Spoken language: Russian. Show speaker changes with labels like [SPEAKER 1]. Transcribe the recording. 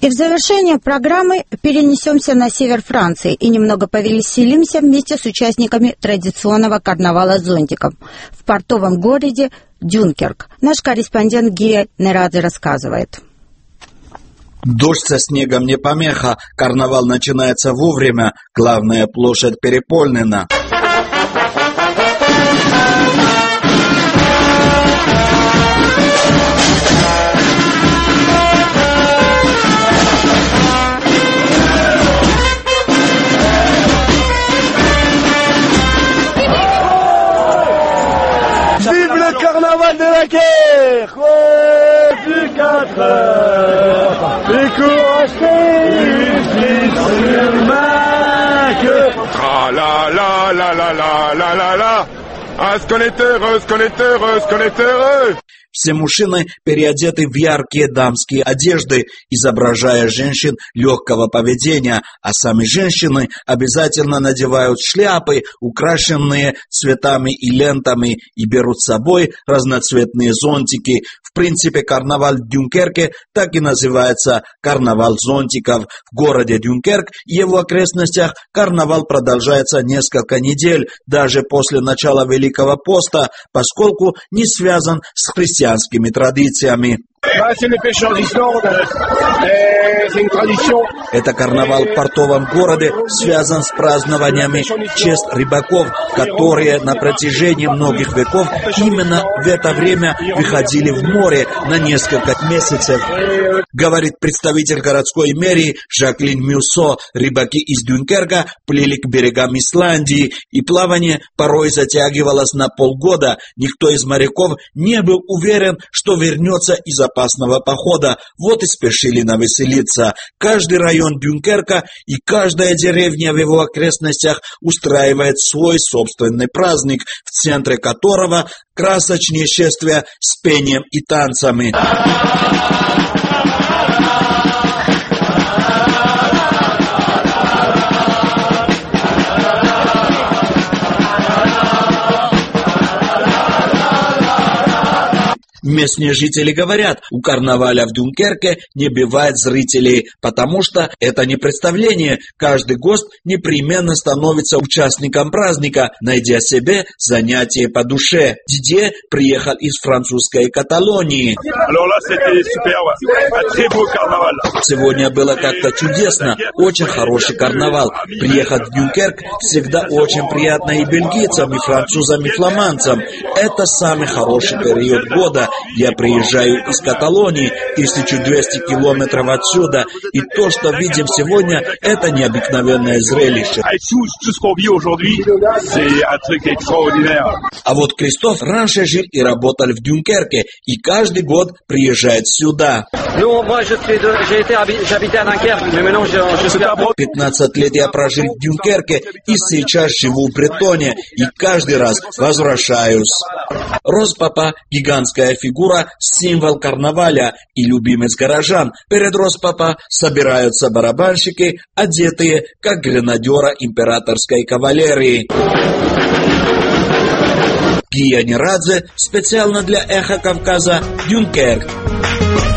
[SPEAKER 1] в завершение программы перенесемся на север Франции и немного повеселимся вместе с участниками традиционного карнавала зонтиков в портовом городе Дюнкерк. Наш корреспондент Гия Нерадзе рассказывает.
[SPEAKER 2] Дождь со снегом не помеха, карнавал начинается вовремя, главная площадь переполнена.
[SPEAKER 3] Carnaval de la guerre, ouais, du 4 heures, les courageux, sur
[SPEAKER 4] Tra la la la la la la la la. Ah, ce qu'on est heureux, ce qu'on est heureux, ce qu'on est heureux.
[SPEAKER 2] Все мужчины переодеты в яркие дамские одежды, изображая женщин легкого поведения, а сами женщины обязательно надевают шляпы, украшенные цветами и лентами, и берут с собой разноцветные зонтики. В принципе, карнавал в Дюнкерке так и называется «Карнавал зонтиков». В городе Дюнкерк и его окрестностях карнавал продолжается несколько недель, даже после начала Великого поста, поскольку не связан с христианскими традициями. Это карнавал в портовом городе связан с празднованиями в честь рыбаков, которые на протяжении многих веков именно в это время выходили в море на несколько месяцев. Говорит представитель городской мэрии Жаклин Мюссо, рыбаки из Дюнкерка плыли к берегам Исландии, и плавание порой затягивалось на полгода. Никто из моряков не был уверен, что вернется из опасного похода, вот и спешили навеселиться. Каждый район Дюнкерка и каждая деревня в его окрестностях устраивает свой собственный праздник, в центре которого красочные шествия с пением и танцами. Местные жители говорят, у карнаваля в Дюнкерке не бывает зрителей, потому что это не представление. Каждый гость непременно становится участником праздника, найдя себе занятие по душе. Дидье приехал из французской Каталонии. Сегодня было как-то чудесно, очень хороший карнавал. Приехать в Дюнкерк всегда очень приятно и бельгийцам, и французам, и фламандцам. Это самый хороший период года. Я приезжаю из Каталонии, 1200 километров отсюда, и то, что видим сегодня, это необыкновенное зрелище. А вот Кристоф раньше жил и работал в Дюнкерке, и каждый год приезжает сюда. 15 лет я прожил в Дюнкерке, и сейчас живу в Бретоне, и каждый раз возвращаюсь. Роспапа – гигантская фигура, символ карнаваля и любимец горожан. Перед Роспапа собираются барабанщики, одетые как гренадера императорской кавалерии. Гия Нерадзе специально для Эхо Кавказа, Дюнкерк.